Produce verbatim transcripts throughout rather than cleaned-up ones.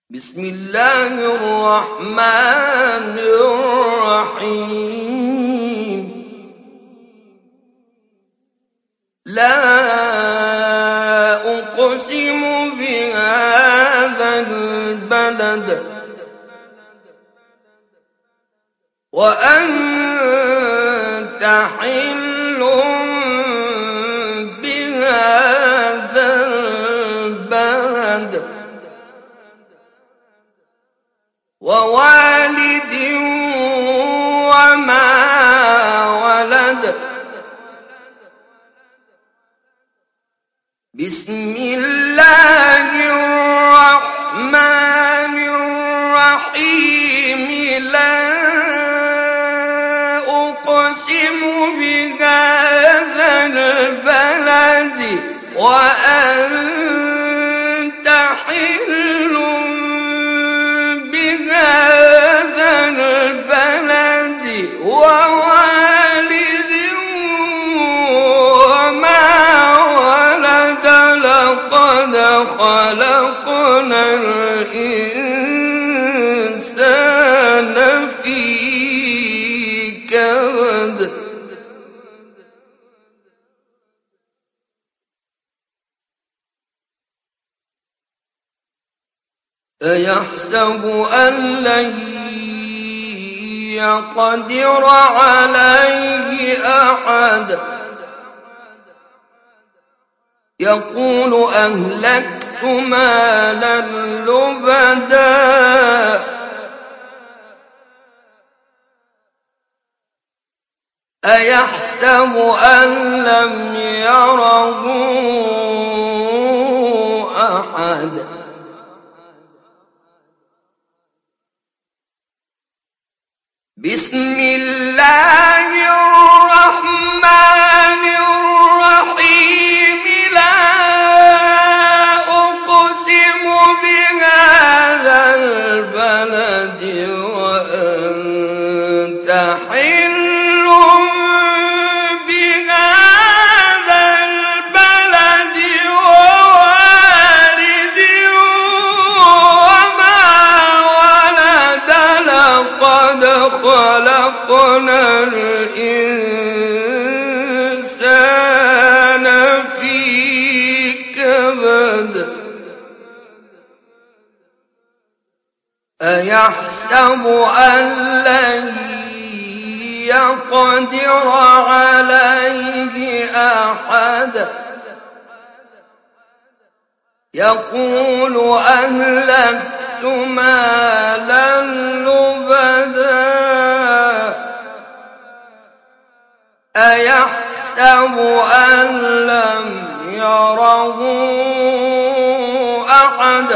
بسم الله الرحمن الرحيم. لا أقسم بهذا البلد وأنت حل بهذا البلد ووالد وما ولد. بسم الله الرحمن الرحيم. لا أقسم بهذا البلد وأنت حل بهذا البلد ووالد وما ولد. لقد خلقنا الإنسان في كبد. أيحسب أن لن يقدر عليه أحد. يقول أهلكت مالا لبدا. أيحسب أن لم يره أحد. بسم الله الرحمن الرحيم. لا أقسم بهذا البلد وأنت حل بهذا البلد ووالد وما ولد. لقد خلقنا الإنسان في كبد. أيحسب أن لن يقدر عليه أحد. يقول أهلكت مالا لبدا. أيحسب أن لم يره أحد.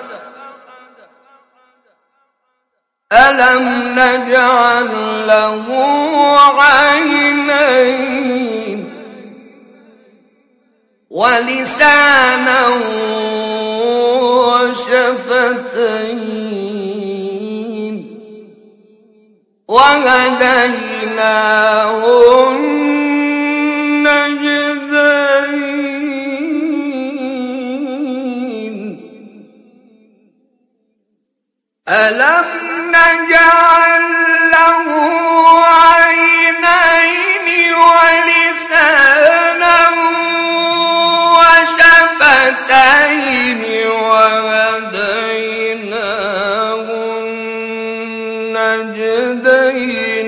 ألم نجعل له عينين ولسانا وشفتين وهديناه النجدين. ألم نجعل له عينين ولسانا وشفتين وهديناه النجدين.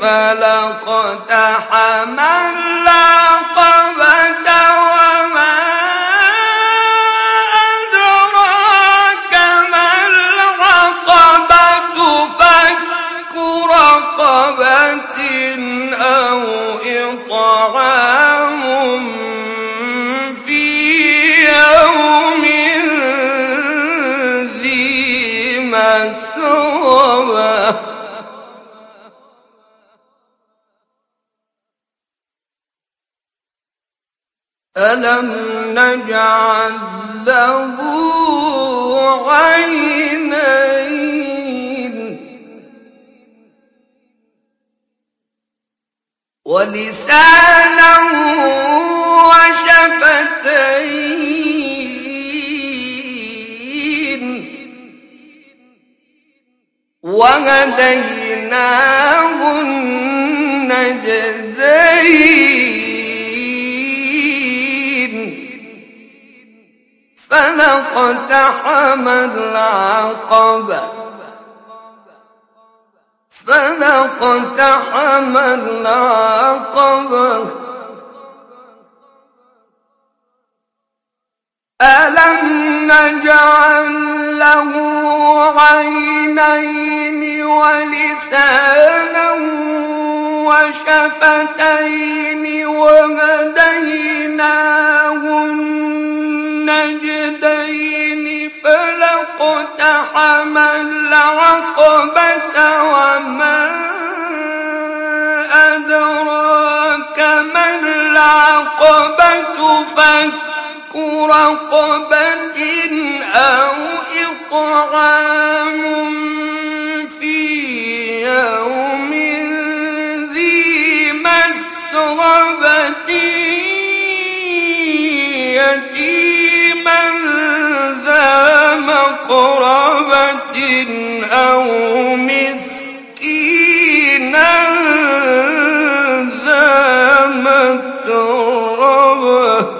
فلاقتحم العقبة وما أدراك ما العقبة. فك رقبة أو إطعام في يوم ذي مسغبة. ألم نجعل له عينين ولسانا وشفتين وهديناه النجدين فلاقتحم العقبة فلاقتحم العقبة ألم نجعل له عينين ولسانا وشفتين وهديناه النجدين فلاقتحم العقبة وما أدراك ما العقبة فك رقبة أو إطعام في يوم ذي مسغبة يتيما ذا مقربة أو مسكينا ذا متربة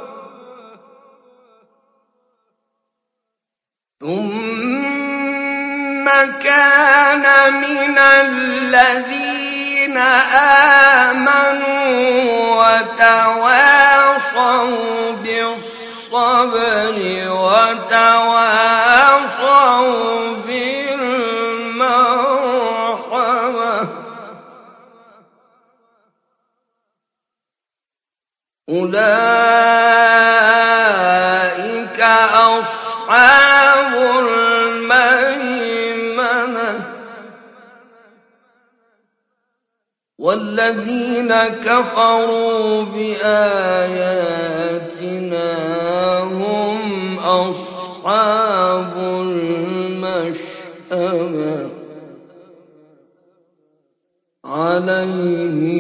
ثم كان من الذين آمنوا وتواصوا بالصبر وتواصوا بالمرحمة أولئك أصحاب الميمنة والذين كفروا بآياتنا هم أصحاب المشأمة عليهم